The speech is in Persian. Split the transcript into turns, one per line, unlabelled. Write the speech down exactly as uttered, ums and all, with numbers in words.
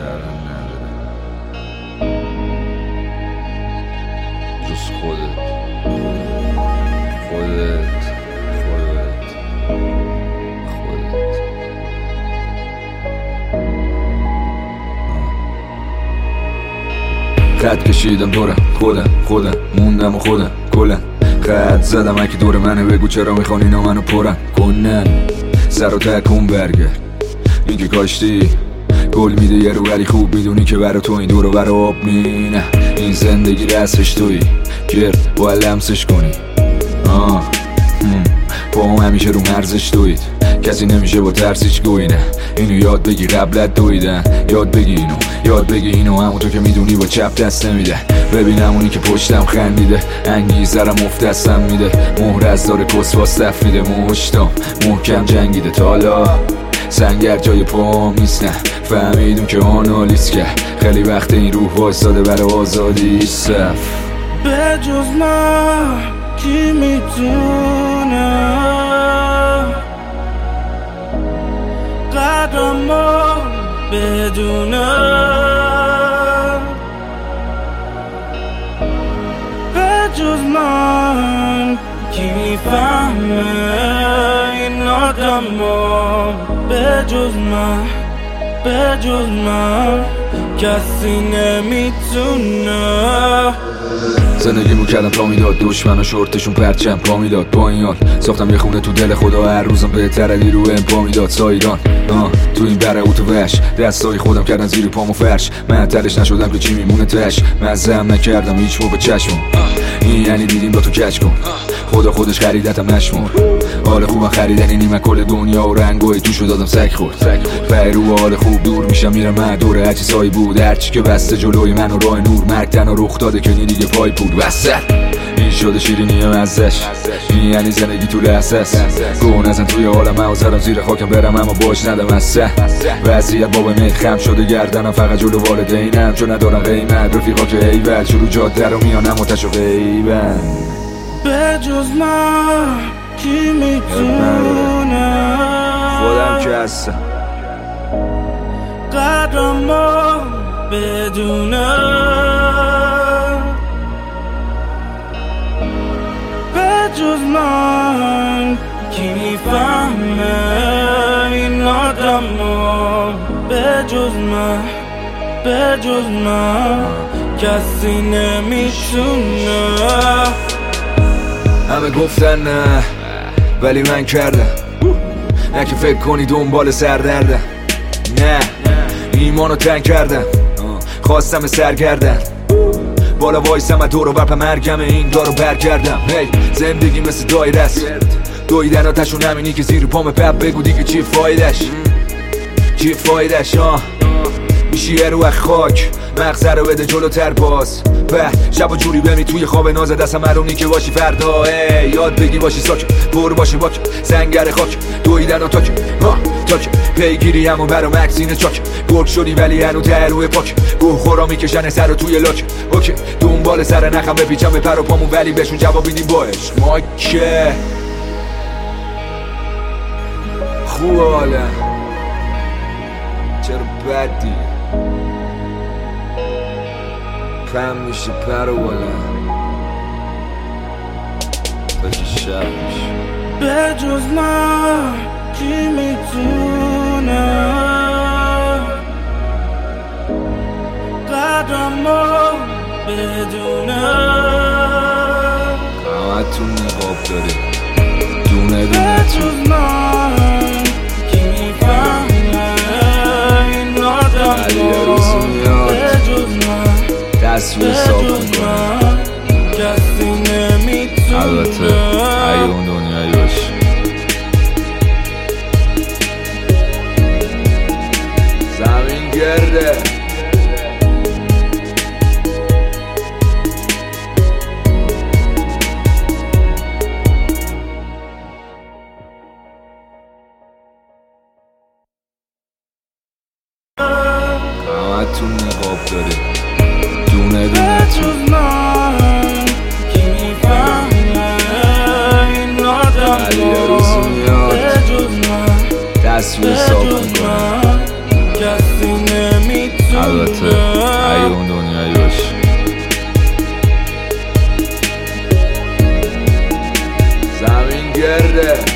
شرم نداره جز خودت خودت خودت خودت خط کشیدم دورم خودم خودم موندم و خودم کلم خط زدم اگه دور منه بگو چرا میخوان اینا منو پرن کنن سر و تکون برگرد این که کاشتی گل میده یه رو ولی خوب میدونی که برا تو این دور و برا آب مینه این زندگی رسش توی گرد باید لمسش کنی آه با هم همیشه رو مرزش دوید کسی نمیشه با ترس هیچ گوی نه اینو یاد بگی قبلت دویدن یاد بگی اینو یاد بگی اینو همون تو که میدونی با چپ دست نمیده ببینم اونی که پشتم خندیده انگیزرم افت دستم میده مهر از داره کس واس تفریده مشتم محکم جنگیده تالا سنگر جای پام نیست نه فهمیدم که آنالیز کرد خیلی وقت این روح وایساده برای آزادی صف
به جز من کی میتونه قدرمو بدونه به جز من کی میفهمه این آدمو به جز من به جز من کسی نمیتونه
زندگیمو کردم تا میداد دشمن و شورتشون پرچم پا میداد با این حال ساختم یه خونه تو دل خدا هر روزم بهتر علی رو ام پا میداد سایران آه تو این بره اوتو وش دستای خودم کردن زیر پامو فرش من تلش نشدم که چی میمونه تش مزم نکردم هیچ مو به چشمم این یعنی دیدیم با تو کچ کن خدا خودش خریدتم نشمر حال خوبم خریدنی نیمه کل دنیا و رنگای توشو دادم سگ خورد پیرو حال خوب دور میشم میرم من دوره هرچی سایی بود هرچی که بسته جلوی من و راه نور مرگ تنها رخ داده که دیگه پای بود وسط این شده شیرینی ازش این یعنی زندگی تو لحظه است گون ازم توی حالم اوزرم زیر خاکم برم اما باش ندم از سه وضعیت بابا میل خم شده گردنم فقط جلو والدینم چون ندارم قیمت رفیقا که ایول شروع جاده رو میانم و تشو غیبن
به جز من کی میتونه
خودم که هستم
قدرمو بدونه به جز من کی میفهمه این آدمو به جز من به جز من کسی نمیتونه
همه گفتن نه ولی من کردم نه که فکر کنی دنبال سردردم نه ایمانو تنگ کردم خواستم سرگردن بالا وایسم و دور و بر مرگم این دارو برگردم هی زندگی مثل دایره است دویدن آتشون همینی که زیر پام پپ بگو دیگه چی فایدش چی فایدش آه میشی یه رو خاک مغزه رو بده جلوتر باز به شب و جوری بمی توی خواب ناز دستم مرونی که باشی فردا ای یاد بگی باشی ساک برو باشی باک سنگر خاک دویدن و تاک ها تاک پیگیری همون برا مکسین چاک گرگ شدی ولی هنو ته روی پاک گوه خورا میکشن سر رو توی لاک اوکی دنبال سر نخم بپیچم به پر و پامون ولی بهشون جواب میدیم باش ما که خوب حالم چرا بدی کم میشه پر و بالا تا که شب میشه
به جز من کی میتونه قدرمو بدونه
همتون نقاب داری دونه
به
دونه
جز من کی میفهمه این آدمو به جز من
تصویر صاف میکنه
کسی نمیتونه
البته اگه اون دنیایی باشه زمین گرده همتون نقاب داری دونه دونه
جز من کی میفهمه این آدمو به جز من
تصویر صاف میکنه
کسی نمیتونه
البته اگه اون دنیایی باشه. زمین گرده